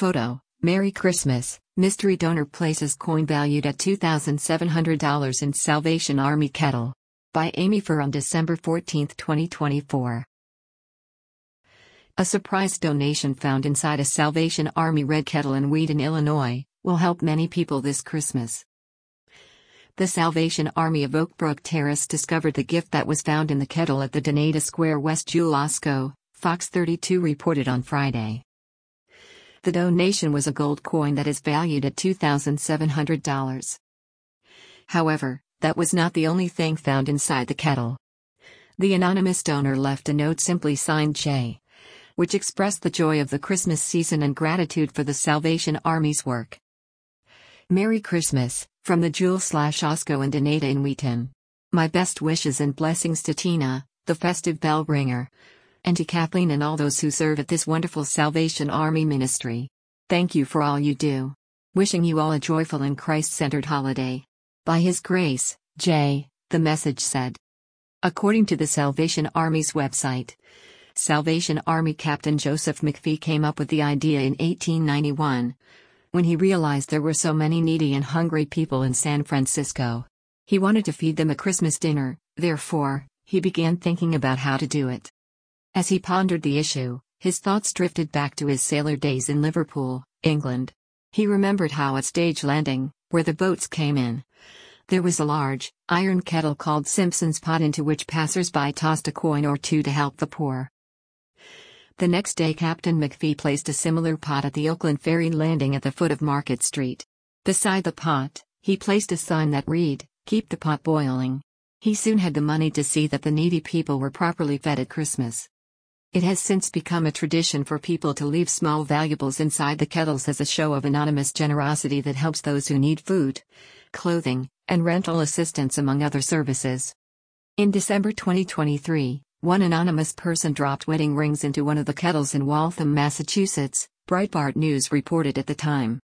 Photo, Merry Christmas, mystery donor places coin valued at $2,700 in Salvation Army kettle. By Amy Fur on December 14, 2024. A surprise donation found inside a Salvation Army red kettle in Wheaton, Illinois, will help many people this Christmas. The Salvation Army of Oak Brook Terrace discovered the gift that was found in the kettle at the Donata Square West Jewel Osco, Fox 32 reported on Friday. The donation was a gold coin that is valued at $2,700. However, that was not the only thing found inside the kettle. The anonymous donor left a note simply signed J, which expressed the joy of the Christmas season and gratitude for the Salvation Army's work. Merry Christmas, from the Jewel/Osco and Donata in Wheaton. My best wishes and blessings to Tina, the festive bell ringer, and to Kathleen and all those who serve at this wonderful Salvation Army ministry. Thank you for all you do. Wishing you all a joyful and Christ-centered holiday. By His grace, J., the message said. According to the Salvation Army's website, Salvation Army Captain Joseph McPhee came up with the idea in 1891, when he realized there were so many needy and hungry people in San Francisco. He wanted to feed them a Christmas dinner, therefore, he began thinking about how to do it. As he pondered the issue, his thoughts drifted back to his sailor days in Liverpool, England. He remembered how at Stage Landing, where the boats came in, there was a large, iron kettle called Simpson's Pot into which passers-by tossed a coin or two to help the poor. The next day Captain McPhee placed a similar pot at the Oakland Ferry Landing at the foot of Market Street. Beside the pot, he placed a sign that read, "Keep the pot boiling." He soon had the money to see that the needy people were properly fed at Christmas. It has since become a tradition for people to leave small valuables inside the kettles as a show of anonymous generosity that helps those who need food, clothing, and rental assistance among other services. In December 2023, one anonymous person dropped wedding rings into one of the kettles in Waltham, Massachusetts, Breitbart News reported at the time.